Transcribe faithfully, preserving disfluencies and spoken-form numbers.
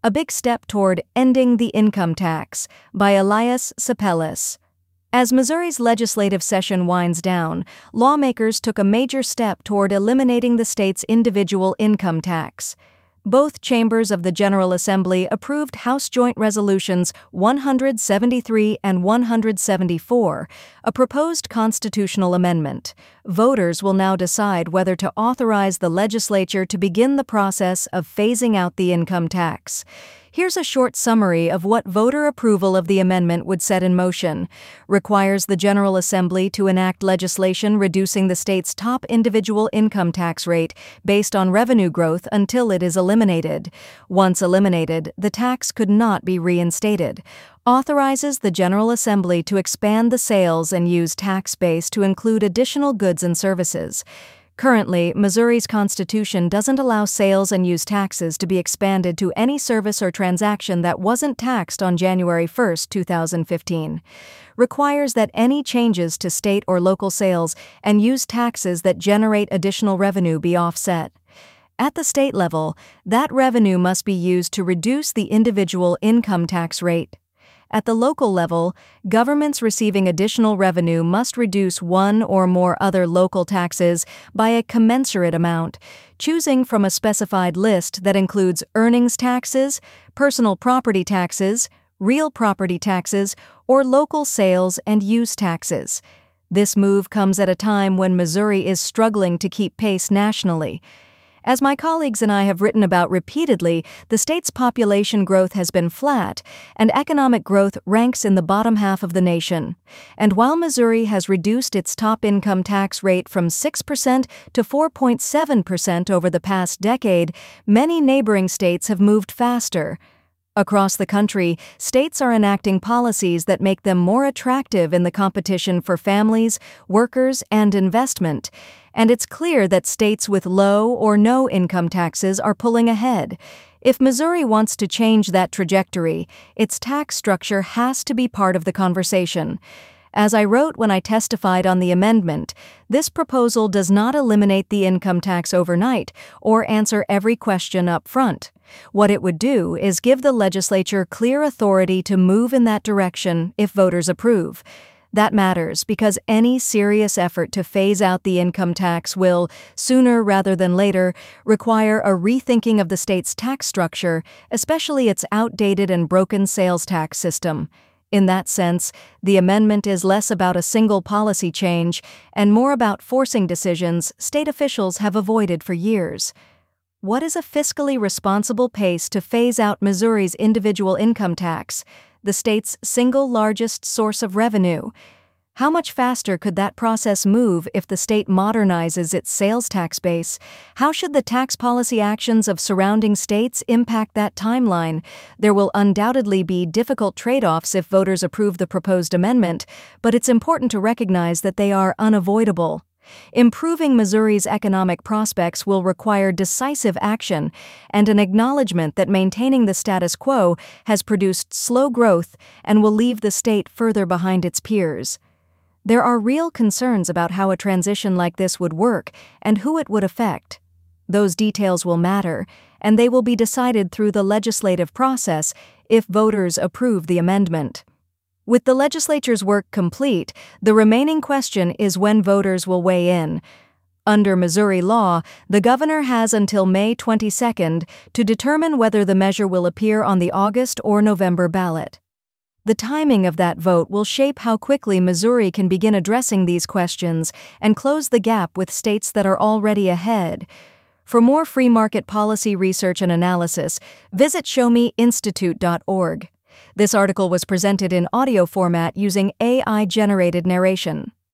A Big Step Toward Ending the Income Tax by Elias Tsapelis. As Missouri's legislative session winds down, lawmakers took a major step toward eliminating the state's individual income tax. Both chambers of the General Assembly approved House Joint Resolutions one seventy-three and one seventy-four, a proposed constitutional amendment. Voters will now decide whether to authorize the legislature to begin the process of phasing out the income tax. Here's a short summary of what voter approval of the amendment would set in motion. Requires the General Assembly to enact legislation reducing the state's top individual income tax rate based on revenue growth until it is eliminated. Once eliminated, the tax could not be reinstated. Authorizes the General Assembly to expand the sales and use tax base to include additional goods and services. Currently, Missouri's Constitution doesn't allow sales and use taxes to be expanded to any service or transaction that wasn't taxed on January first, two thousand fifteen. Requires that any changes to state or local sales and use taxes that generate additional revenue be offset. At the state level, that revenue must be used to reduce the individual income tax rate. At the local level, governments receiving additional revenue must reduce one or more other local taxes by a commensurate amount, choosing from a specified list that includes earnings taxes, personal property taxes, real property taxes, or local sales and use taxes. This move comes at a time when Missouri is struggling to keep pace nationally. As my colleagues and I have written about repeatedly, the state's population growth has been flat, and economic growth ranks in the bottom half of the nation. And while Missouri has reduced its top income tax rate from six percent to four point seven percent over the past decade, many neighboring states have moved faster. Across the country, states are enacting policies that make them more attractive in the competition for families, workers, and investment. And it's clear that states with low or no income taxes are pulling ahead. If Missouri wants to change that trajectory, its tax structure has to be part of the conversation. As I wrote when I testified on the amendment, this proposal does not eliminate the income tax overnight or answer every question up front. What it would do is give the legislature clear authority to move in that direction if voters approve. That matters because any serious effort to phase out the income tax will, sooner rather than later, require a rethinking of the state's tax structure, especially its outdated and broken sales tax system. In that sense, the amendment is less about a single policy change and more about forcing decisions state officials have avoided for years. What is a fiscally responsible pace to phase out Missouri's individual income tax, the state's single largest source of revenue? How much faster could that process move if the state modernizes its sales tax base? How should the tax policy actions of surrounding states impact that timeline? There will undoubtedly be difficult trade-offs if voters approve the proposed amendment, but it's important to recognize that they are unavoidable. Improving Missouri's economic prospects will require decisive action and an acknowledgement that maintaining the status quo has produced slow growth and will leave the state further behind its peers. There are real concerns about how a transition like this would work and who it would affect. Those details will matter, and they will be decided through the legislative process if voters approve the amendment. With the legislature's work complete, the remaining question is when voters will weigh in. Under Missouri law, the governor has until May twenty-second to determine whether the measure will appear on the August or November ballot. The timing of that vote will shape how quickly Missouri can begin addressing these questions and close the gap with states that are already ahead. For more free market policy research and analysis, visit show me institute dot org. This article was presented in audio format using A I-generated narration.